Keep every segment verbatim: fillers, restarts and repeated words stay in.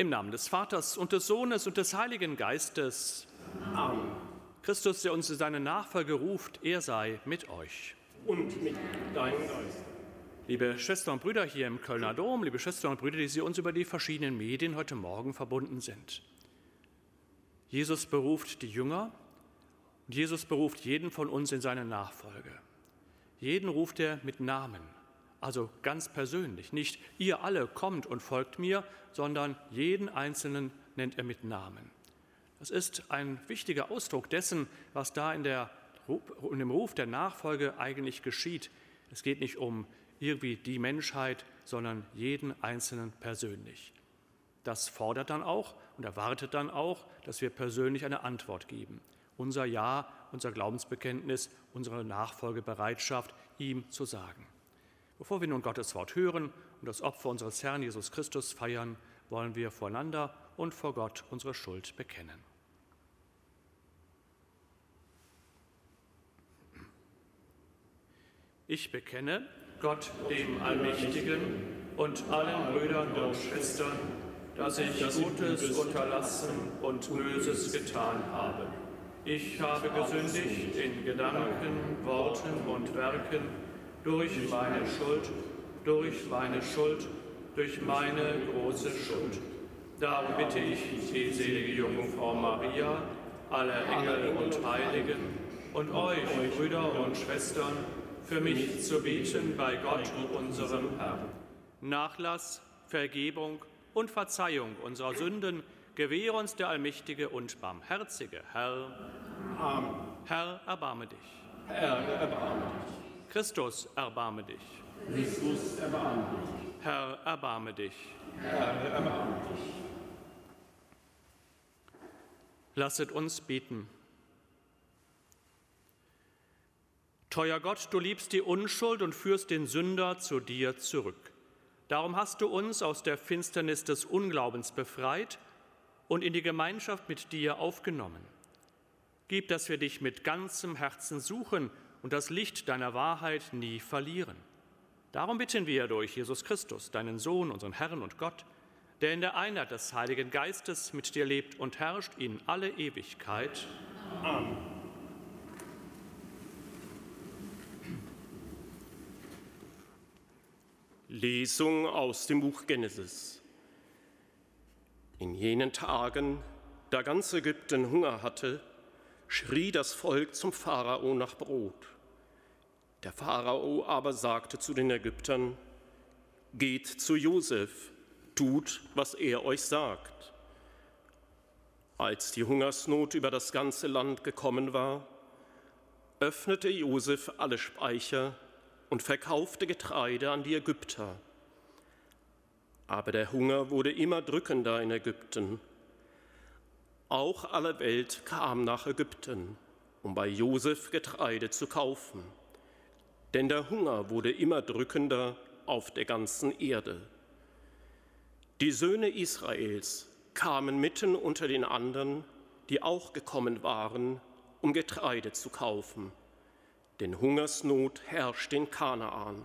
Im Namen des Vaters und des Sohnes und des Heiligen Geistes. Amen. Christus, der uns in seine Nachfolge ruft, er sei mit euch. Und mit deinem Geist. Liebe Schwestern und Brüder hier im Kölner Dom, liebe Schwestern und Brüder, die Sie uns über die verschiedenen Medien heute Morgen verbunden sind. Jesus beruft die Jünger und Jesus beruft jeden von uns in seine Nachfolge. Jeden ruft er mit Namen, also ganz persönlich. Nicht ihr alle kommt und folgt mir, sondern jeden Einzelnen nennt er mit Namen. Das ist ein wichtiger Ausdruck dessen, was da in, der, in dem Ruf der Nachfolge eigentlich geschieht. Es geht nicht um irgendwie die Menschheit, sondern jeden Einzelnen persönlich. Das fordert dann auch und erwartet dann auch, dass wir persönlich eine Antwort geben. Unser Ja, unser Glaubensbekenntnis, unsere Nachfolgebereitschaft ihm zu sagen. Bevor wir nun Gottes Wort hören und das Opfer unseres Herrn Jesus Christus feiern, wollen wir voreinander und vor Gott unsere Schuld bekennen. Ich bekenne Gott, dem Allmächtigen, und allen Brüdern und Schwestern, dass ich Gutes unterlassen und Böses getan habe. Ich habe gesündigt in Gedanken, Worten und Werken, durch meine Schuld, durch meine Schuld, durch meine große Schuld. Darum bitte ich die selige Jungfrau Maria, alle Engel und Heiligen und euch, Brüder und Schwestern, für mich zu beten bei Gott, unserem Herrn. Nachlass, Vergebung und Verzeihung unserer Sünden gewähre uns der allmächtige und barmherzige Herr. Amen. Herr, erbarme dich. Herr, erbarme dich. Christus, erbarme dich. Christus, erbarme dich. Herr, erbarme dich. Herr, erbarme dich. Lasset uns beten. Teuer Gott, du liebst die Unschuld und führst den Sünder zu dir zurück. Darum hast du uns aus der Finsternis des Unglaubens befreit und in die Gemeinschaft mit dir aufgenommen. Gib, dass wir dich mit ganzem Herzen suchen und das Licht deiner Wahrheit nie verlieren. Darum bitten wir durch Jesus Christus, deinen Sohn, unseren Herrn und Gott, der in der Einheit des Heiligen Geistes mit dir lebt und herrscht in alle Ewigkeit. Amen. Lesung aus dem Buch Genesis. In jenen Tagen, da ganz Ägypten Hunger hatte, schrie das Volk zum Pharao nach Brot. Der Pharao aber sagte zu den Ägyptern: Geht zu Josef, tut, was er euch sagt. Als die Hungersnot über das ganze Land gekommen war, öffnete Josef alle Speicher und verkaufte Getreide an die Ägypter. Aber der Hunger wurde immer drückender in Ägypten. Auch alle Welt kam nach Ägypten, um bei Josef Getreide zu kaufen. Denn der Hunger wurde immer drückender auf der ganzen Erde. Die Söhne Israels kamen mitten unter den anderen, die auch gekommen waren, um Getreide zu kaufen. Denn Hungersnot herrscht in Kanaan.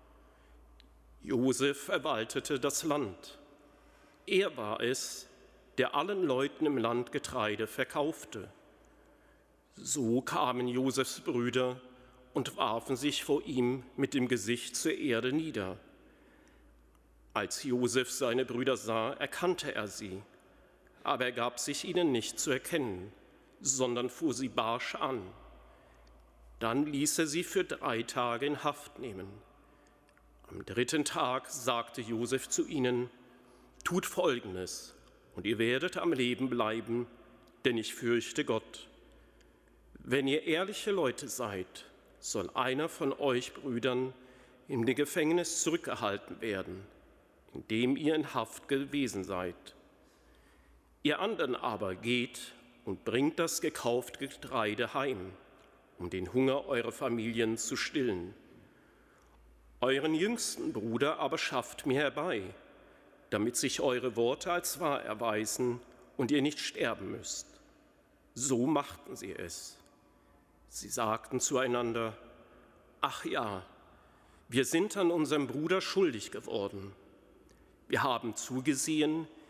Josef verwaltete das Land. Er war es, der allen Leuten im Land Getreide verkaufte. So kamen Josefs Brüder und warfen sich vor ihm mit dem Gesicht zur Erde nieder. Als Josef seine Brüder sah, erkannte er sie, aber er gab sich ihnen nicht zu erkennen, sondern fuhr sie barsch an. Dann ließ er sie für drei Tage in Haft nehmen. Am dritten Tag sagte Josef zu ihnen: Tut Folgendes, und ihr werdet am Leben bleiben, denn ich fürchte Gott. Wenn ihr ehrliche Leute seid, soll einer von euch Brüdern in dem Gefängnis zurückgehalten werden, in dem ihr in Haft gewesen seid. Ihr anderen aber geht und bringt das gekaufte Getreide heim, um den Hunger eurer Familien zu stillen. Euren jüngsten Bruder aber schafft mir herbei, damit sich eure Worte als wahr erweisen und ihr nicht sterben müsst. So machten sie es. Sie sagten zueinander: Ach ja, wir sind an unserem Bruder schuldig geworden. Wir haben zugesehen,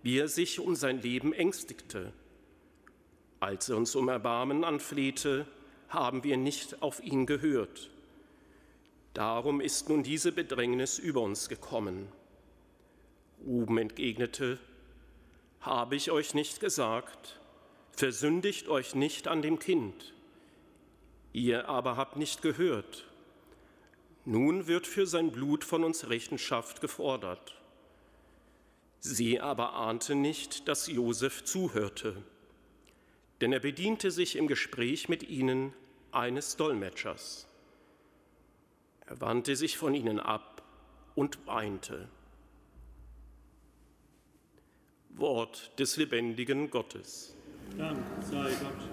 wie er sich um sein Leben ängstigte. Als er uns um Erbarmen anflehte, haben wir nicht auf ihn gehört. Darum ist nun diese Bedrängnis über uns gekommen. Ruben entgegnete: Habe ich euch nicht gesagt, versündigt euch nicht an dem Kind. Ihr aber habt nicht gehört. Nun wird für sein Blut von uns Rechenschaft gefordert. Sie aber ahnte nicht, dass Josef zuhörte, denn er bediente sich im Gespräch mit ihnen eines Dolmetschers. Er wandte sich von ihnen ab und weinte. Wort des lebendigen Gottes. Dank sei Gott.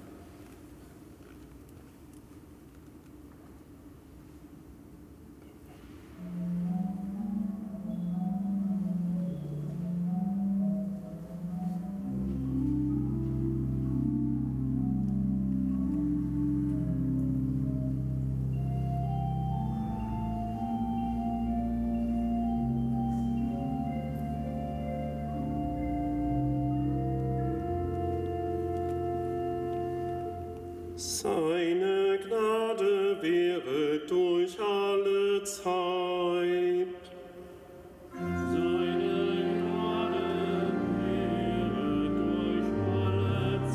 Seine Gnade wäre durch alle Zeit. Seine Gnade wäre durch alle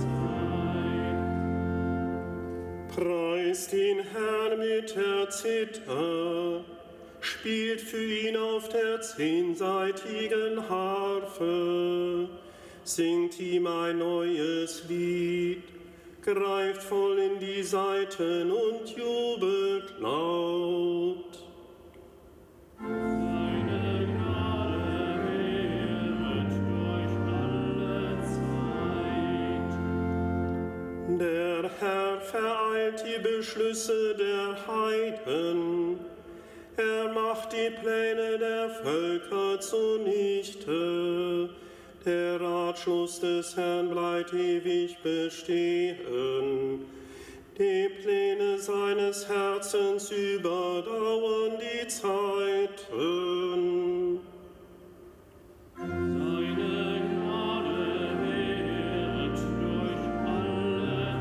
Zeit. Preist den Herrn mit der Zither, spielt für ihn auf der zehnsaitigen Harfe, singt ihm ein neues Lied. Greift voll in die Saiten und jubelt laut. Seine Gnade währet durch alle Zeit. Der Herr vereilt die Beschlüsse der Heiden. Er macht die Pläne der Völker zunichte. Der Ratschluss des Herrn bleibt ewig bestehen. Die Pläne seines Herzens überdauern die Zeiten. Seine Gnade währet durch alle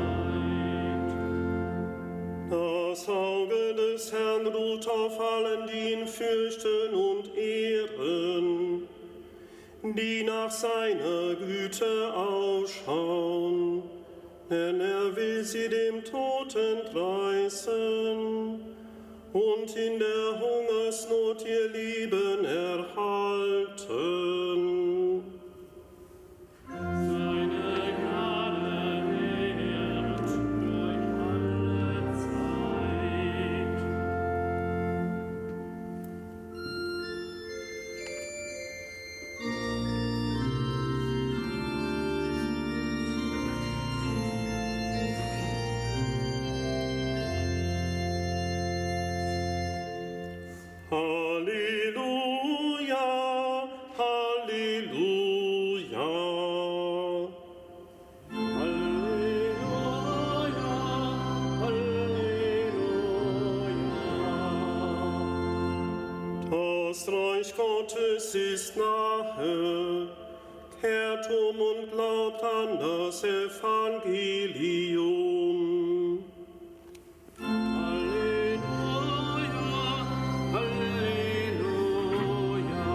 Zeit. Das Auge des Herrn ruht auf allen, die ihn fürchten und ehren, die nach seiner Güte ausschauen, denn er will sie dem Tod entreißen und in der Hungersnot ihr Leben erhalten. Seine Gnade währet durch alle Zeit. Halleluja, Halleluja. Halleluja, Halleluja. Das Reich Gottes ist nahe, kehrt um und glaubt an das Evangelium. Halleluja, Halleluja.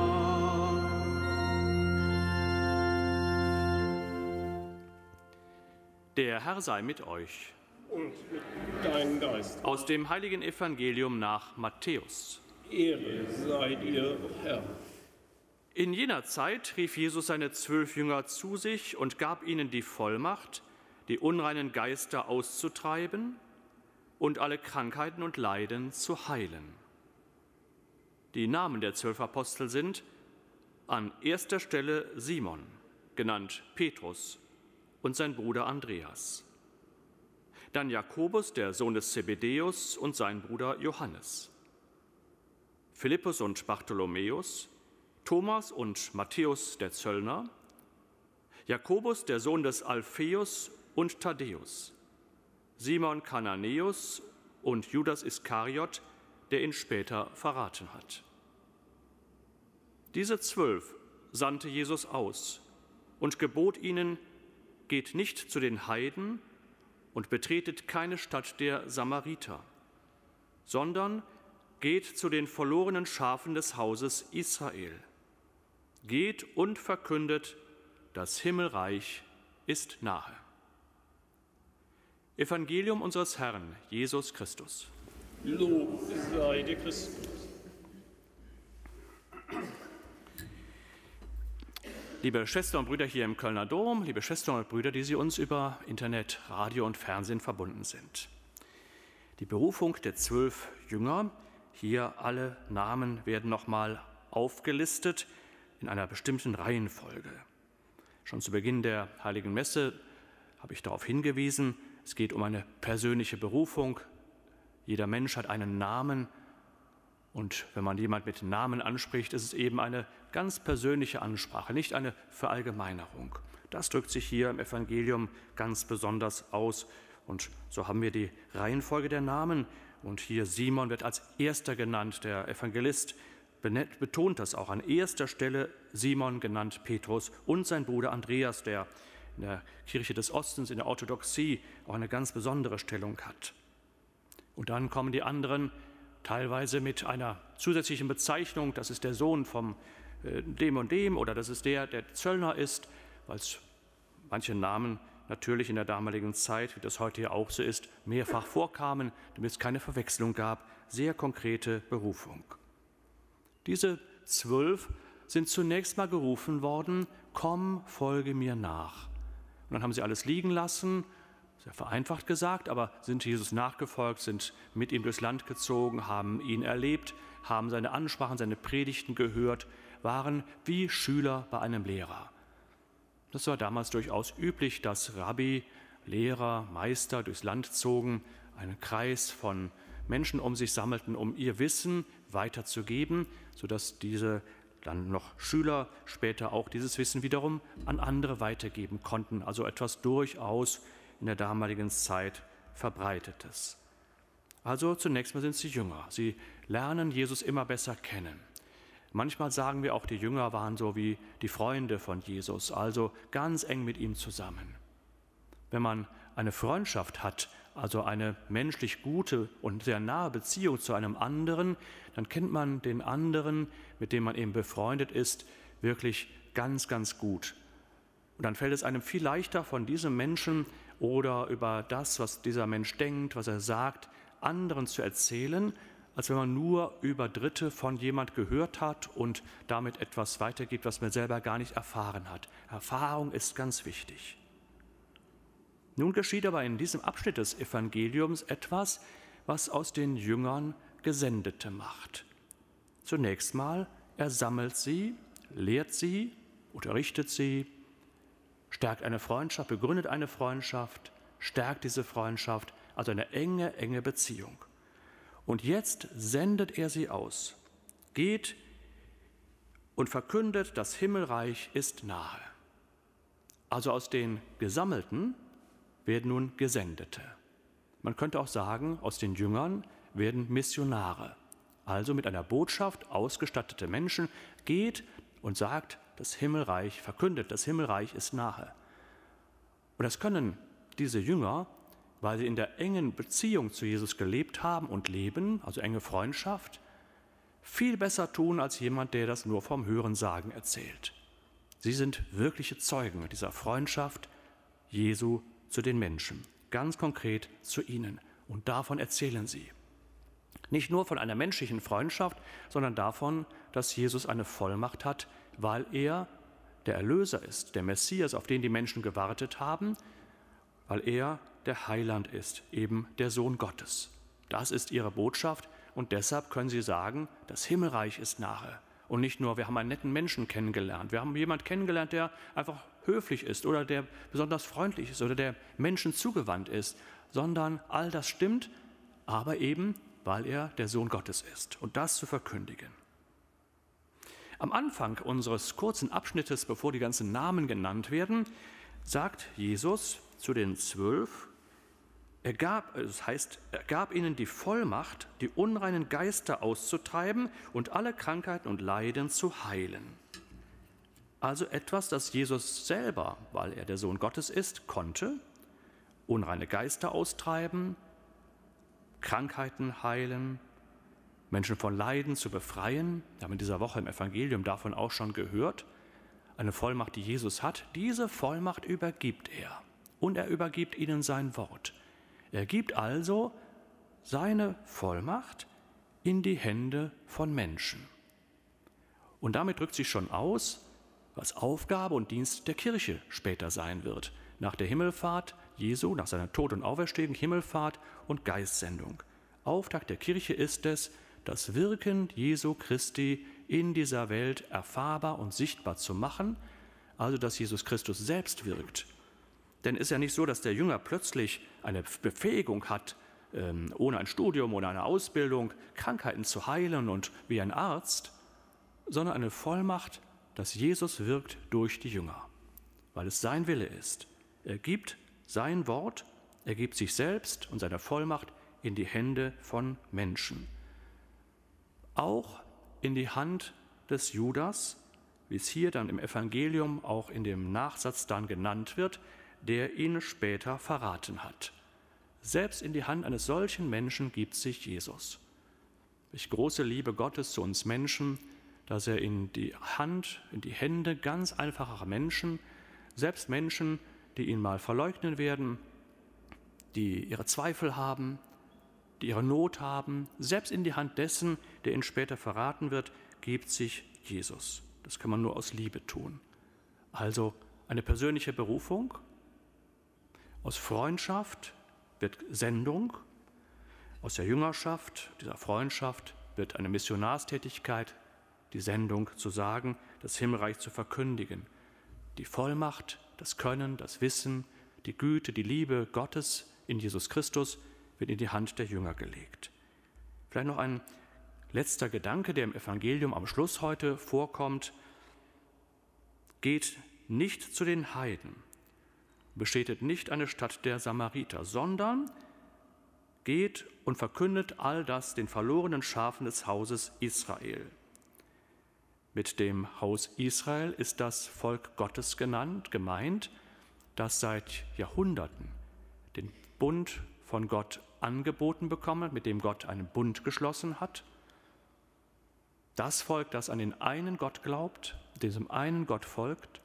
Der Herr sei mit euch. Und mit deinem Geist. Aus dem heiligen Evangelium nach Matthäus. Ehre sei dir, Herr. In jener Zeit rief Jesus seine zwölf Jünger zu sich und gab ihnen die Vollmacht, die unreinen Geister auszutreiben und alle Krankheiten und Leiden zu heilen. Die Namen der zwölf Apostel sind an erster Stelle Simon, genannt Petrus, und sein Bruder Andreas. Dann Jakobus, der Sohn des Zebedäus, und sein Bruder Johannes. Philippus und Bartholomäus, Thomas und Matthäus der Zöllner, Jakobus, der Sohn des Alpheus, und Thaddäus, Simon Kananäus und Judas Iskariot, der ihn später verraten hat. Diese zwölf sandte Jesus aus und gebot ihnen, geht nicht zu den Heiden und betretet keine Stadt der Samariter, sondern geht zu den verlorenen Schafen des Hauses Israel. Geht und verkündet, das Himmelreich ist nahe. Evangelium unseres Herrn Jesus Christus. Lob sei dir Christus. Liebe Schwestern und Brüder hier im Kölner Dom, liebe Schwestern und Brüder, die Sie uns über Internet, Radio und Fernsehen verbunden sind. Die Berufung der zwölf Jünger, hier alle Namen werden nochmal aufgelistet in einer bestimmten Reihenfolge. Schon zu Beginn der Heiligen Messe habe ich darauf hingewiesen, es geht um eine persönliche Berufung. Jeder Mensch hat einen Namen und wenn man jemand mit Namen anspricht, ist es eben eine ganz persönliche Ansprache, nicht eine Verallgemeinerung. Das drückt sich hier im Evangelium ganz besonders aus und so haben wir die Reihenfolge der Namen und hier Simon wird als erster genannt, der Evangelist betont das auch an erster Stelle, Simon genannt Petrus und sein Bruder Andreas, der in der Kirche des Ostens, in der Orthodoxie auch eine ganz besondere Stellung hat. Und dann kommen die anderen teilweise mit einer zusätzlichen Bezeichnung, das ist der Sohn vom äh, dem und dem oder das ist der, der Zöllner ist, weil es manche Namen natürlich in der damaligen Zeit, wie das heute ja auch so ist, mehrfach vorkamen, damit es keine Verwechslung gab, sehr konkrete Berufung. Diese zwölf sind zunächst mal gerufen worden, komm, folge mir nach. Und dann haben sie alles liegen lassen, sehr vereinfacht gesagt, aber sind Jesus nachgefolgt, sind mit ihm durchs Land gezogen, haben ihn erlebt, haben seine Ansprachen, seine Predigten gehört, waren wie Schüler bei einem Lehrer. Das war damals durchaus üblich, dass Rabbi, Lehrer, Meister durchs Land zogen, einen Kreis von Menschen um sich sammelten, um ihr Wissen weiterzugeben, sodass diese dann noch Schüler später auch dieses Wissen wiederum an andere weitergeben konnten, also etwas durchaus in der damaligen Zeit Verbreitetes. Also zunächst mal sind sie Jünger. Sie lernen Jesus immer besser kennen. Manchmal sagen wir auch, die Jünger waren so wie die Freunde von Jesus, also ganz eng mit ihm zusammen. Wenn man eine Freundschaft hat, also eine menschlich gute und sehr nahe Beziehung zu einem anderen, dann kennt man den anderen, mit dem man eben befreundet ist, wirklich ganz, ganz gut. Und dann fällt es einem viel leichter, von diesem Menschen oder über das, was dieser Mensch denkt, was er sagt, anderen zu erzählen, als wenn man nur über Dritte von jemand gehört hat und damit etwas weitergibt, was man selber gar nicht erfahren hat. Erfahrung ist ganz wichtig. Nun geschieht aber in diesem Abschnitt des Evangeliums etwas, was aus den Jüngern Gesendete macht. Zunächst mal, er sammelt sie, lehrt sie, unterrichtet sie, stärkt eine Freundschaft, begründet eine Freundschaft, stärkt diese Freundschaft, also eine enge, enge Beziehung. Und jetzt sendet er sie aus. Geht und verkündet, das Himmelreich ist nahe. Also aus den Gesammelten werden nun Gesendete. Man könnte auch sagen, aus den Jüngern werden Missionare. Also mit einer Botschaft ausgestattete Menschen, geht und sagt, das Himmelreich, verkündet, das Himmelreich ist nahe. Und das können diese Jünger, weil sie in der engen Beziehung zu Jesus gelebt haben und leben, also enge Freundschaft, viel besser tun als jemand, der das nur vom Hörensagen erzählt. Sie sind wirkliche Zeugen dieser Freundschaft Jesu zu den Menschen, ganz konkret zu ihnen. Und davon erzählen sie. Nicht nur von einer menschlichen Freundschaft, sondern davon, dass Jesus eine Vollmacht hat, weil er der Erlöser ist, der Messias, auf den die Menschen gewartet haben, weil er der Heiland ist, eben der Sohn Gottes. Das ist ihre Botschaft und deshalb können sie sagen, das Himmelreich ist nahe. Und nicht nur, wir haben einen netten Menschen kennengelernt, wir haben jemanden kennengelernt, der einfach höflich ist oder der besonders freundlich ist oder der Menschen zugewandt ist, sondern all das stimmt, aber eben, weil er der Sohn Gottes ist und das zu verkündigen. Am Anfang unseres kurzen Abschnittes, bevor die ganzen Namen genannt werden, sagt Jesus zu den Zwölf, er gab, das heißt, er gab ihnen die Vollmacht, die unreinen Geister auszutreiben und alle Krankheiten und Leiden zu heilen. Also etwas, das Jesus selber, weil er der Sohn Gottes ist, konnte: unreine Geister austreiben, Krankheiten heilen, Menschen von Leiden zu befreien. Wir haben in dieser Woche im Evangelium davon auch schon gehört. Eine Vollmacht, die Jesus hat, diese Vollmacht übergibt er. Und er übergibt ihnen sein Wort. Er gibt also seine Vollmacht in die Hände von Menschen. Und damit drückt sich schon aus, was Aufgabe und Dienst der Kirche später sein wird. Nach der Himmelfahrt Jesu, nach seiner Tod und Auferstehung, Himmelfahrt und Geistsendung. Auftakt der Kirche ist es, das Wirken Jesu Christi in dieser Welt erfahrbar und sichtbar zu machen, also dass Jesus Christus selbst wirkt. Denn es ist ja nicht so, dass der Jünger plötzlich eine Befähigung hat, ohne ein Studium oder eine Ausbildung Krankheiten zu heilen und wie ein Arzt, sondern eine Vollmacht, dass Jesus wirkt durch die Jünger, weil es sein Wille ist. Er gibt sein Wort, er gibt sich selbst und seine Vollmacht in die Hände von Menschen. Auch in die Hand des Judas, wie es hier dann im Evangelium auch in dem Nachsatz dann genannt wird, der ihn später verraten hat. Selbst in die Hand eines solchen Menschen gibt sich Jesus. Durch große Liebe Gottes zu uns Menschen, dass er in die Hand, in die Hände ganz einfacher Menschen, selbst Menschen, die ihn mal verleugnen werden, die ihre Zweifel haben, die ihre Not haben, selbst in die Hand dessen, der ihn später verraten wird, gibt sich Jesus. Das kann man nur aus Liebe tun. Also eine persönliche Berufung, aus Freundschaft wird Sendung, aus der Jüngerschaft, dieser Freundschaft wird eine Missionarstätigkeit, die Sendung zu sagen, das Himmelreich zu verkündigen, die Vollmacht, das Können, das Wissen, die Güte, die Liebe Gottes in Jesus Christus wird in die Hand der Jünger gelegt. Vielleicht noch ein letzter Gedanke, der im Evangelium am Schluss heute vorkommt. Geht nicht zu den Heiden, bestätigt nicht eine Stadt der Samariter, sondern geht und verkündet all das den verlorenen Schafen des Hauses Israel. Mit dem Haus Israel ist das Volk Gottes genannt, gemeint, das seit Jahrhunderten den Bund von Gott angeboten bekommen, mit dem Gott einen Bund geschlossen hat. Das Volk, das an den einen Gott glaubt, diesem einen Gott folgt.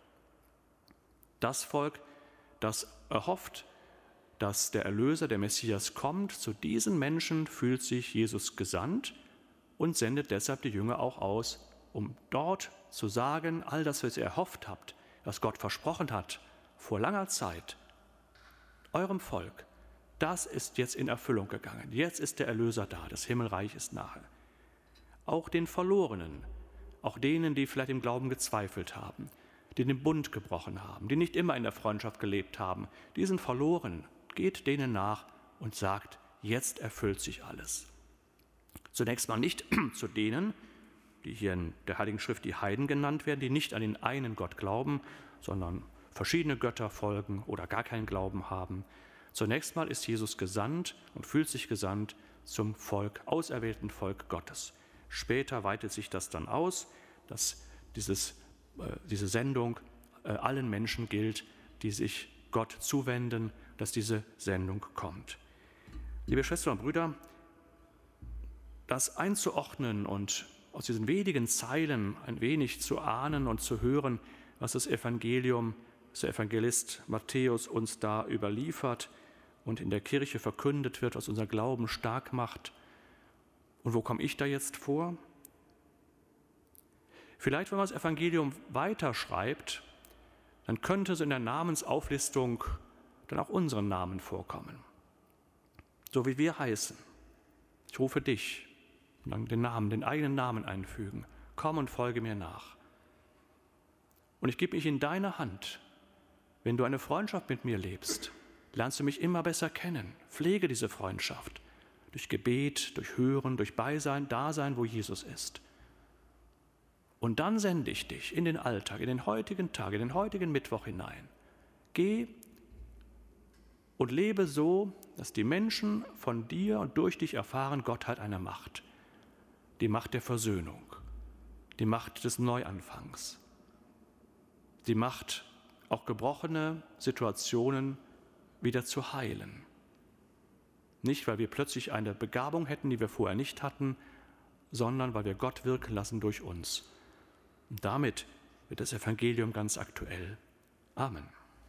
Das Volk, das erhofft, dass der Erlöser, der Messias, kommt. Zu diesen Menschen fühlt sich Jesus gesandt und sendet deshalb die Jünger auch aus, um dort zu sagen, all das, was ihr erhofft habt, was Gott versprochen hat, vor langer Zeit, eurem Volk, das ist jetzt in Erfüllung gegangen. Jetzt ist der Erlöser da, das Himmelreich ist nahe. Auch den Verlorenen, auch denen, die vielleicht im Glauben gezweifelt haben, die den Bund gebrochen haben, die nicht immer in der Freundschaft gelebt haben, die sind verloren. Geht denen nach und sagt, jetzt erfüllt sich alles. Zunächst mal nicht zu denen, die hier in der Heiligen Schrift die Heiden genannt werden, die nicht an den einen Gott glauben, sondern verschiedene Götter folgen oder gar keinen Glauben haben. Zunächst mal ist Jesus gesandt und fühlt sich gesandt zum Volk, auserwählten Volk Gottes. Später weitet sich das dann aus, dass dieses, äh, diese Sendung äh, allen Menschen gilt, die sich Gott zuwenden, dass diese Sendung kommt. Liebe Schwestern und Brüder, das einzuordnen und aus diesen wenigen Zeilen ein wenig zu ahnen und zu hören, was das Evangelium, der Evangelist Matthäus uns da überliefert und in der Kirche verkündet wird, was unser Glauben stark macht. Und wo komme ich da jetzt vor? Vielleicht, wenn man das Evangelium weiterschreibt, dann könnte es in der Namensauflistung dann auch unseren Namen vorkommen. So wie wir heißen. Ich rufe dich, und dann den Namen, den eigenen Namen einfügen. Komm und folge mir nach. Und ich gebe mich in deine Hand. Wenn du eine Freundschaft mit mir lebst, lernst du mich immer besser kennen. Pflege diese Freundschaft durch Gebet, durch Hören, durch Beisein, Dasein, wo Jesus ist. Und dann sende ich dich in den Alltag, in den heutigen Tag, in den heutigen Mittwoch hinein. Geh und lebe so, dass die Menschen von dir und durch dich erfahren, Gott hat eine Macht. Die Macht der Versöhnung, die Macht des Neuanfangs. die Macht, auch gebrochene Situationen wieder zu heilen. Nicht, weil wir plötzlich eine Begabung hätten, die wir vorher nicht hatten, sondern weil wir Gott wirken lassen durch uns. Und damit wird das Evangelium ganz aktuell. Amen.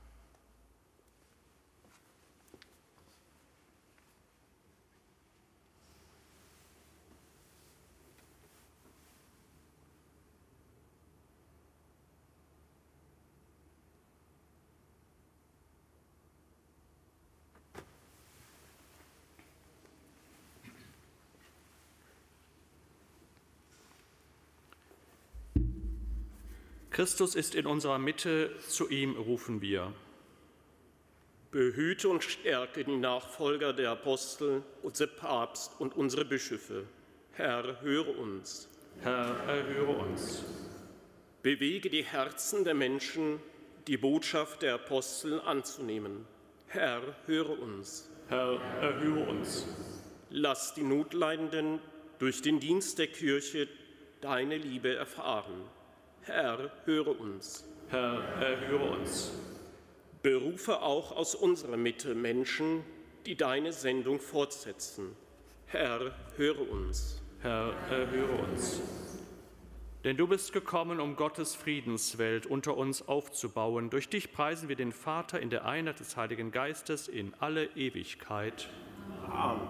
Christus ist in unserer Mitte, zu ihm rufen wir. Behüte und stärke die Nachfolger der Apostel, unser Papst und unsere Bischöfe. Herr, höre uns. Herr, erhöre uns. Bewege die Herzen der Menschen, die Botschaft der Apostel anzunehmen. Herr, höre uns. Herr, erhöre uns. Lass die Notleidenden durch den Dienst der Kirche deine Liebe erfahren. Herr, höre uns. Herr, erhöre uns. Berufe auch aus unserer Mitte Menschen, die deine Sendung fortsetzen. Herr, höre uns. Herr, erhöre uns. Denn du bist gekommen, um Gottes Friedenswelt unter uns aufzubauen. Durch dich preisen wir den Vater in der Einheit des Heiligen Geistes in alle Ewigkeit. Amen.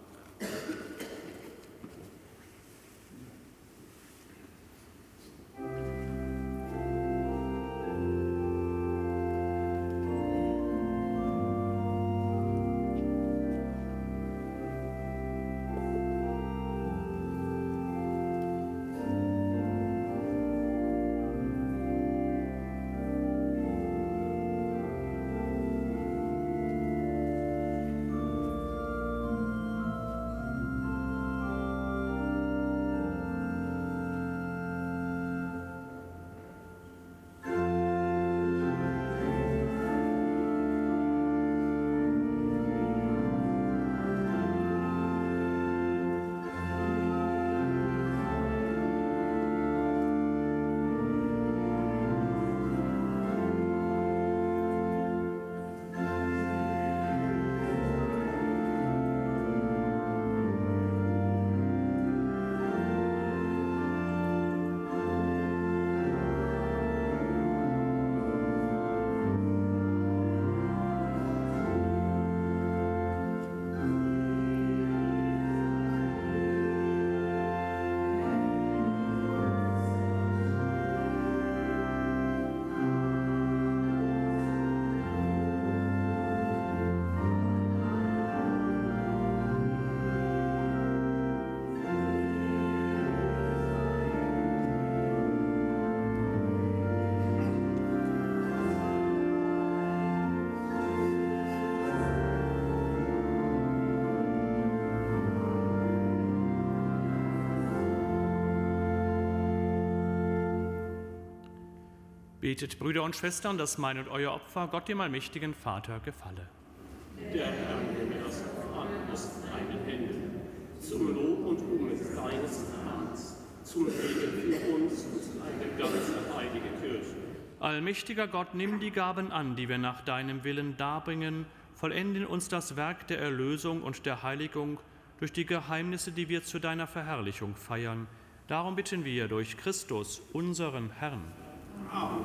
Betet, Brüder und Schwestern, dass mein und euer Opfer Gott, dem allmächtigen Vater, gefalle. Der Herr dem ersten an aus deinen Händen, zum Lob und Ruhm deines Namens, zum Segen für uns und eine ganze heilige Kirche. Allmächtiger Gott, nimm die Gaben an, die wir nach deinem Willen darbringen, vollende in uns das Werk der Erlösung und der Heiligung durch die Geheimnisse, die wir zu deiner Verherrlichung feiern. Darum bitten wir durch Christus, unseren Herrn. Amen.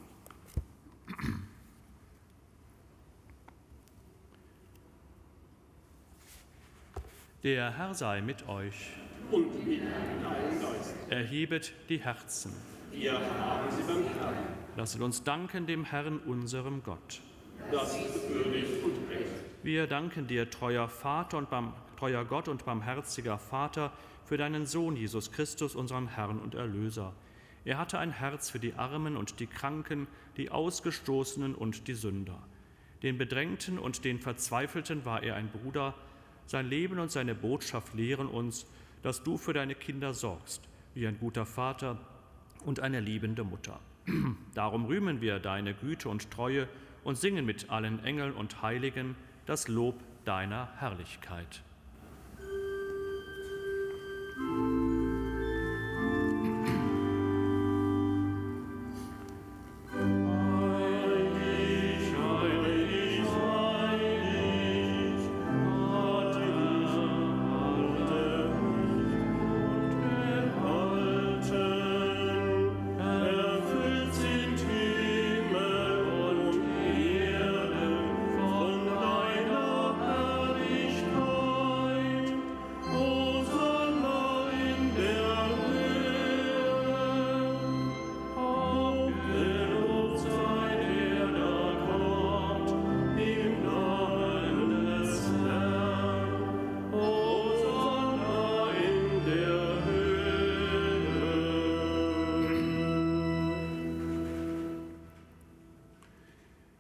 Der Herr sei mit euch. Und mit deinem Geist. Erhebet die Herzen. Wir haben sie beim Herrn. Lasset uns danken dem Herrn, unserem Gott. Das ist würdig und recht. Wir danken dir, treuer Vater und barm, treuer Gott und barmherziger Vater, für deinen Sohn Jesus Christus, unseren Herrn und Erlöser. Er hatte ein Herz für die Armen und die Kranken, die Ausgestoßenen und die Sünder. Den Bedrängten und den Verzweifelten war er ein Bruder. Sein Leben und seine Botschaft lehren uns, dass du für deine Kinder sorgst, wie ein guter Vater und eine liebende Mutter. Darum rühmen wir deine Güte und Treue und singen mit allen Engeln und Heiligen das Lob deiner Herrlichkeit.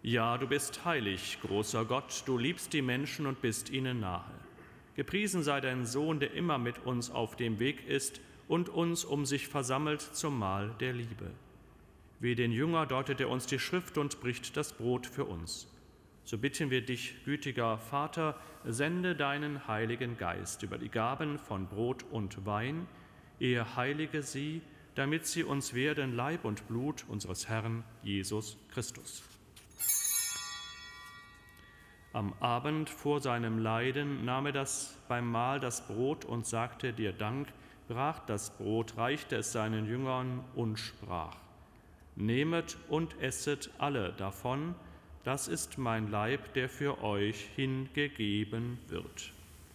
Ja, du bist heilig, großer Gott, du liebst die Menschen und bist ihnen nahe. Gepriesen sei dein Sohn, der immer mit uns auf dem Weg ist und uns um sich versammelt zum Mahl der Liebe. Wie den Jünger deutet er uns die Schrift und bricht das Brot für uns. So bitten wir dich, gütiger Vater, sende deinen Heiligen Geist über die Gaben von Brot und Wein, er heilige sie, damit sie uns werden Leib und Blut unseres Herrn Jesus Christus. Am Abend vor seinem Leiden nahm er das beim Mahl das Brot und sagte dir Dank, brach das Brot, reichte es seinen Jüngern und sprach: Nehmet und esset alle davon, das ist mein Leib, der für euch hingegeben wird.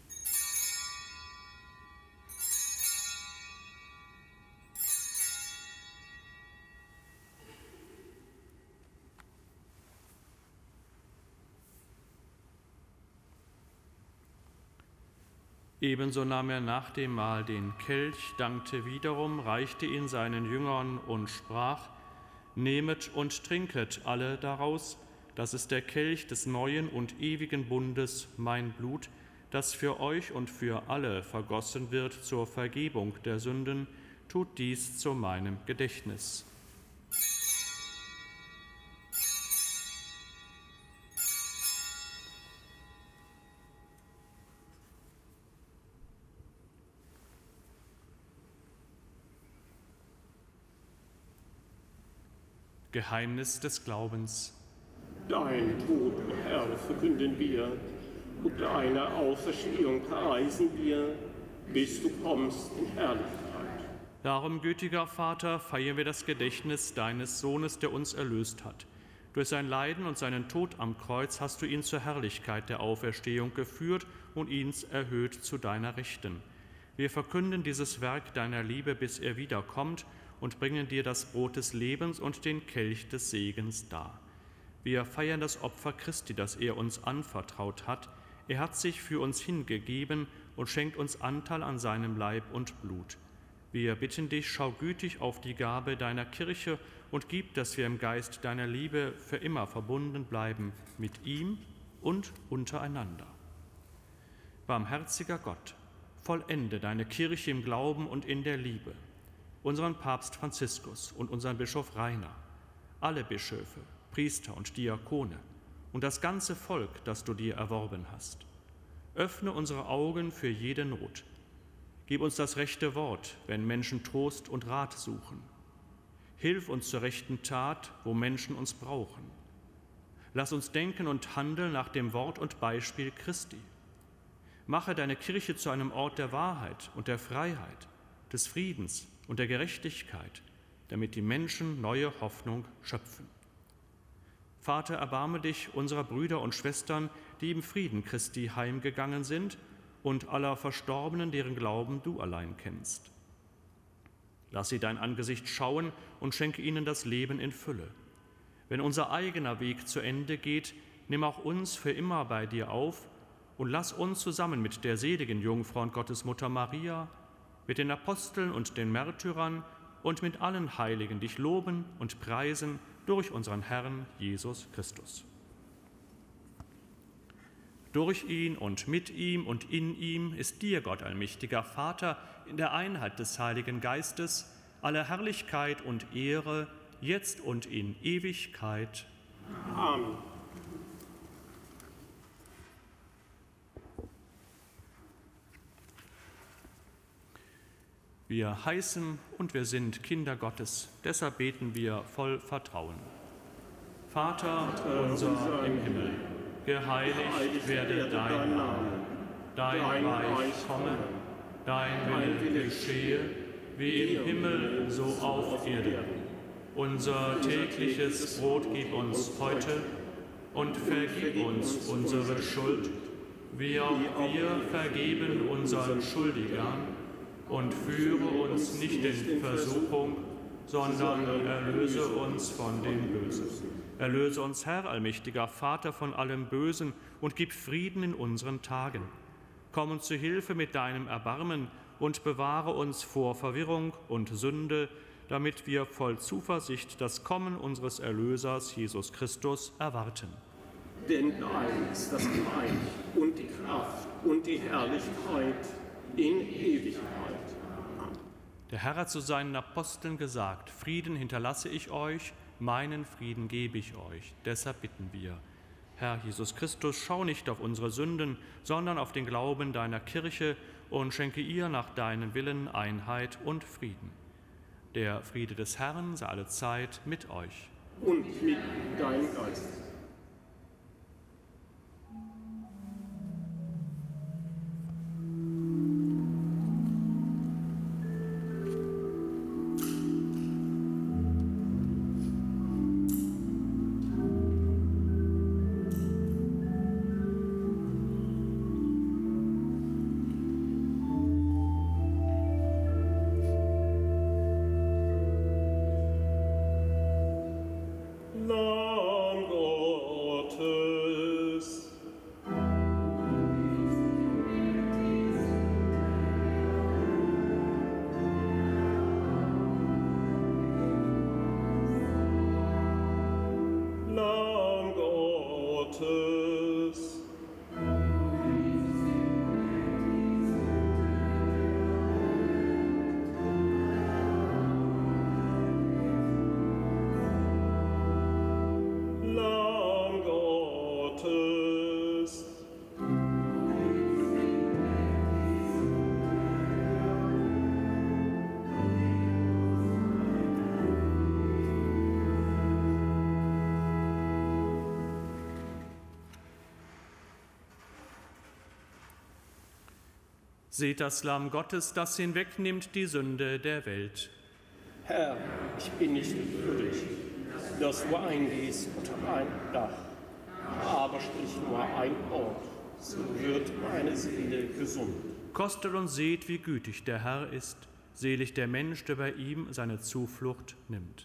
Ebenso nahm er nach dem Mahl den Kelch, dankte wiederum, reichte ihn seinen Jüngern und sprach: Nehmet und trinket alle daraus, das ist der Kelch des neuen und ewigen Bundes, mein Blut, das für euch und für alle vergossen wird zur Vergebung der Sünden. Tut dies zu meinem Gedächtnis. Geheimnis des Glaubens. Dein Tod, Herr, verkünden wir, und deine Auferstehung preisen wir, bis du kommst in Herrlichkeit. Darum, gütiger Vater, feiern wir das Gedächtnis deines Sohnes, der uns erlöst hat. Durch sein Leiden und seinen Tod am Kreuz hast du ihn zur Herrlichkeit der Auferstehung geführt und ihn erhöht zu deiner Rechten. Wir verkünden dieses Werk deiner Liebe, bis er wiederkommt, und bringen dir das Brot des Lebens und den Kelch des Segens dar. Wir feiern das Opfer Christi, das er uns anvertraut hat. Er hat sich für uns hingegeben und schenkt uns Anteil an seinem Leib und Blut. Wir bitten dich, schau gütig auf die Gabe deiner Kirche und gib, dass wir im Geist deiner Liebe für immer verbunden bleiben mit ihm und untereinander. Barmherziger Gott, vollende deine Kirche im Glauben und in der Liebe, unseren Papst Franziskus und unseren Bischof Rainer, alle Bischöfe, Priester und Diakone und das ganze Volk, das du dir erworben hast. Öffne unsere Augen für jede Not. Gib uns das rechte Wort, wenn Menschen Trost und Rat suchen. Hilf uns zur rechten Tat, wo Menschen uns brauchen. Lass uns denken und handeln nach dem Wort und Beispiel Christi. Mache deine Kirche zu einem Ort der Wahrheit und der Freiheit, des Friedens und der Gerechtigkeit, damit die Menschen neue Hoffnung schöpfen. Vater, erbarme dich unserer Brüder und Schwestern, die im Frieden Christi heimgegangen sind, und aller Verstorbenen, deren Glauben du allein kennst. Lass sie dein Angesicht schauen und schenke ihnen das Leben in Fülle. Wenn unser eigener Weg zu Ende geht, nimm auch uns für immer bei dir auf und lass uns zusammen mit der seligen Jungfrau und Gottesmutter Maria, mit den Aposteln und den Märtyrern und mit allen Heiligen dich loben und preisen durch unseren Herrn Jesus Christus. Durch ihn und mit ihm und in ihm ist dir, Gott allmächtiger Vater, in der Einheit des Heiligen Geistes, alle Herrlichkeit und Ehre, jetzt und in Ewigkeit. Amen. Wir heißen und wir sind Kinder Gottes, deshalb beten wir voll Vertrauen. Vater unser im Himmel, geheiligt werde dein Name, dein Reich komme, dein Wille geschehe, wie im Himmel, so auf Erden. Unser tägliches Brot gib uns heute und vergib uns unsere Schuld, wie auch wir vergeben unseren Schuldigern, und führe uns nicht in Versuchung, sondern erlöse uns von dem Bösen. Erlöse uns, Herr, allmächtiger Vater, von allem Bösen und gib Frieden in unseren Tagen. Komm uns zu Hilfe mit deinem Erbarmen und bewahre uns vor Verwirrung und Sünde, damit wir voll Zuversicht das Kommen unseres Erlösers Jesus Christus erwarten. Denn dein ist das Reich und die Kraft und die Herrlichkeit in Ewigkeit. Der Herr hat zu seinen Aposteln gesagt, Frieden hinterlasse ich euch, meinen Frieden gebe ich euch. Deshalb bitten wir, Herr Jesus Christus, schau nicht auf unsere Sünden, sondern auf den Glauben deiner Kirche und schenke ihr nach deinem Willen Einheit und Frieden. Der Friede des Herrn sei alle Zeit mit euch. Und mit deinem Geist. Seht das Lamm Gottes, das hinwegnimmt die Sünde der Welt. Herr, ich bin nicht würdig, dass du eingehst unter mein Dach, aber sprich nur ein Wort, so wird meine Seele gesund. Kostet und seht, wie gütig der Herr ist, selig der Mensch, der bei ihm seine Zuflucht nimmt.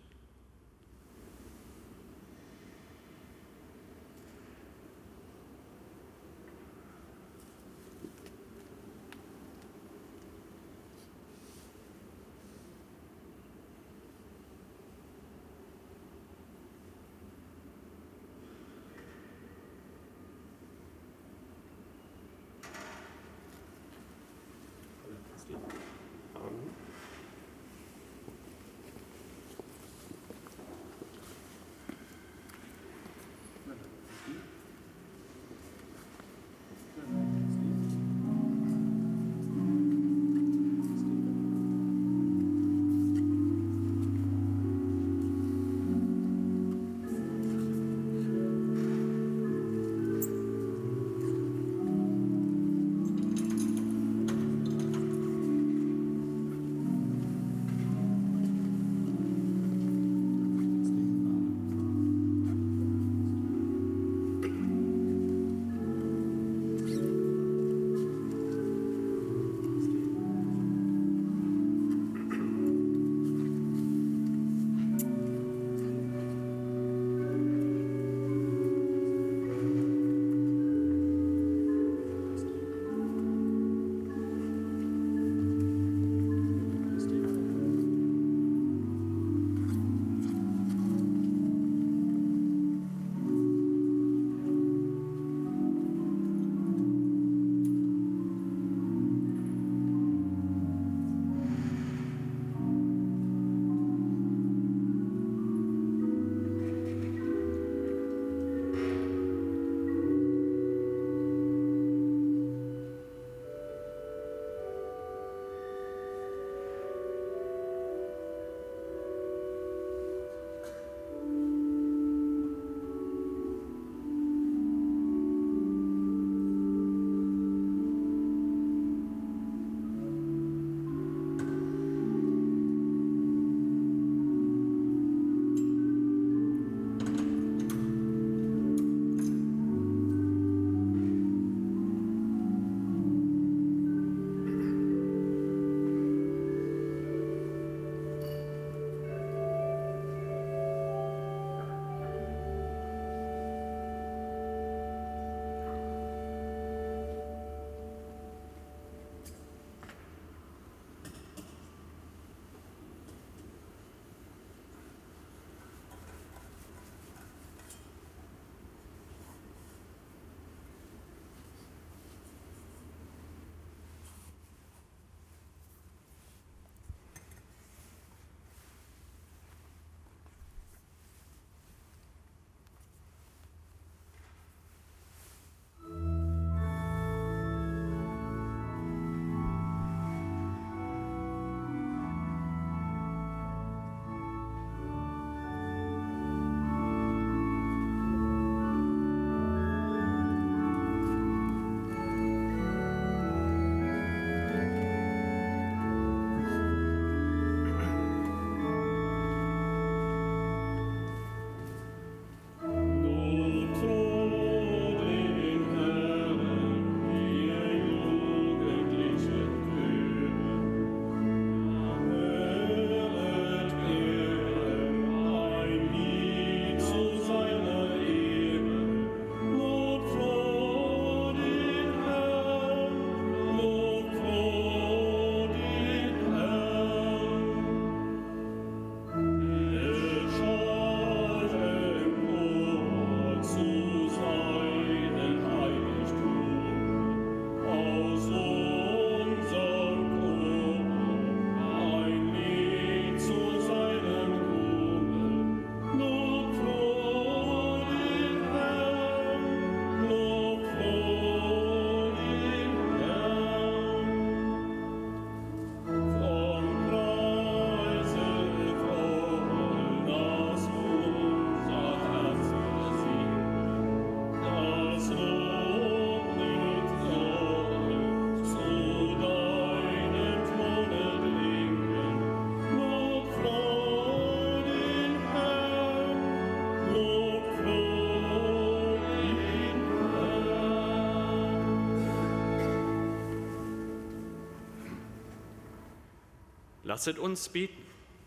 Lasset uns beten.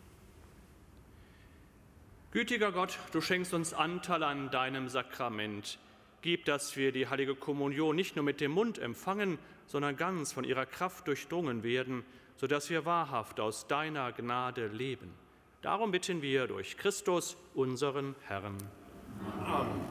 Gütiger Gott, du schenkst uns Anteil an deinem Sakrament. Gib, dass wir die heilige Kommunion nicht nur mit dem Mund empfangen, sondern ganz von ihrer Kraft durchdrungen werden, sodass wir wahrhaft aus deiner Gnade leben. Darum bitten wir durch Christus, unseren Herrn. Amen.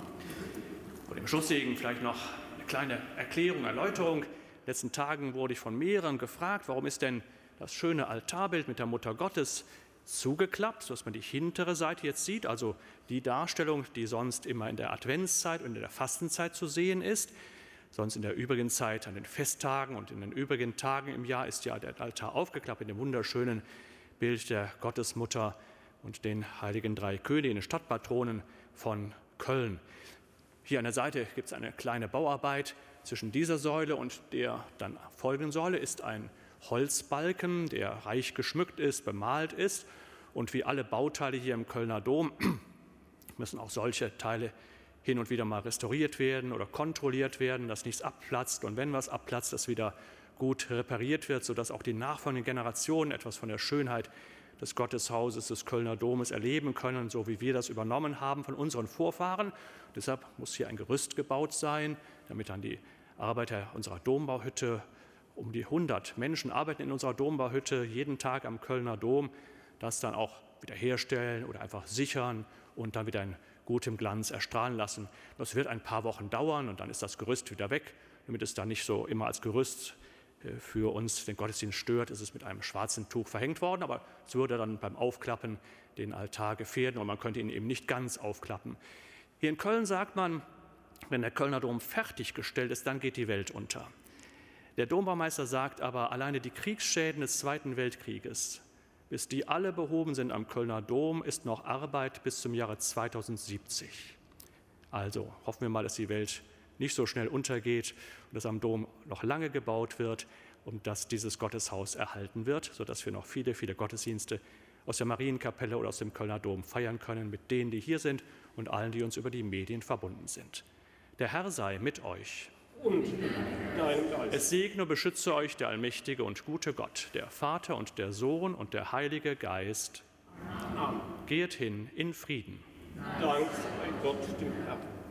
Vor dem Schlusssegen vielleicht noch eine kleine Erklärung, Erläuterung. In den letzten Tagen wurde ich von mehreren gefragt, warum ist denn das schöne Altarbild mit der Mutter Gottes zugeklappt, sodass man die hintere Seite jetzt sieht, also die Darstellung, die sonst immer in der Adventszeit und in der Fastenzeit zu sehen ist. Sonst in der übrigen Zeit, an den Festtagen und in den übrigen Tagen im Jahr ist ja der Altar aufgeklappt in dem wunderschönen Bild der Gottesmutter und den heiligen drei Königen, den Stadtpatronen von Köln. Hier an der Seite gibt es eine kleine Bauarbeit. Zwischen dieser Säule und der dann folgenden Säule ist ein Holzbalken, der reich geschmückt ist, bemalt ist. Und wie alle Bauteile hier im Kölner Dom müssen auch solche Teile hin und wieder mal restauriert werden oder kontrolliert werden, dass nichts abplatzt. Und wenn was abplatzt, das wieder gut repariert wird, sodass auch die nachfolgenden Generationen etwas von der Schönheit des Gotteshauses des Kölner Domes erleben können, so wie wir das übernommen haben von unseren Vorfahren. Deshalb muss hier ein Gerüst gebaut sein, damit dann die Arbeiter unserer Dombauhütte, um die hundert Menschen arbeiten in unserer Dombauhütte jeden Tag am Kölner Dom, das dann auch wieder herstellen oder einfach sichern und dann wieder in gutem Glanz erstrahlen lassen. Das wird ein paar Wochen dauern und dann ist das Gerüst wieder weg, damit es dann nicht so immer als Gerüst für uns den Gottesdienst stört, ist es mit einem schwarzen Tuch verhängt worden, aber es würde dann beim Aufklappen den Altar gefährden und man könnte ihn eben nicht ganz aufklappen. Hier in Köln sagt man, wenn der Kölner Dom fertiggestellt ist, dann geht die Welt unter. Der Dombaumeister sagt aber, alleine die Kriegsschäden des Zweiten Weltkrieges, bis die alle behoben sind am Kölner Dom, ist noch Arbeit bis zum Jahre zweitausendsiebzig. Also hoffen wir mal, dass die Welt nicht so schnell untergeht und dass am Dom noch lange gebaut wird und dass dieses Gotteshaus erhalten wird, sodass wir noch viele, viele Gottesdienste aus der Marienkapelle oder aus dem Kölner Dom feiern können mit denen, die hier sind und allen, die uns über die Medien verbunden sind. Der Herr sei mit euch. Und dein Geist. Es segne und beschütze euch der allmächtige und gute Gott, der Vater und der Sohn und der Heilige Geist. Amen. Geht hin in Frieden. Dank sei Gott dem Herrn.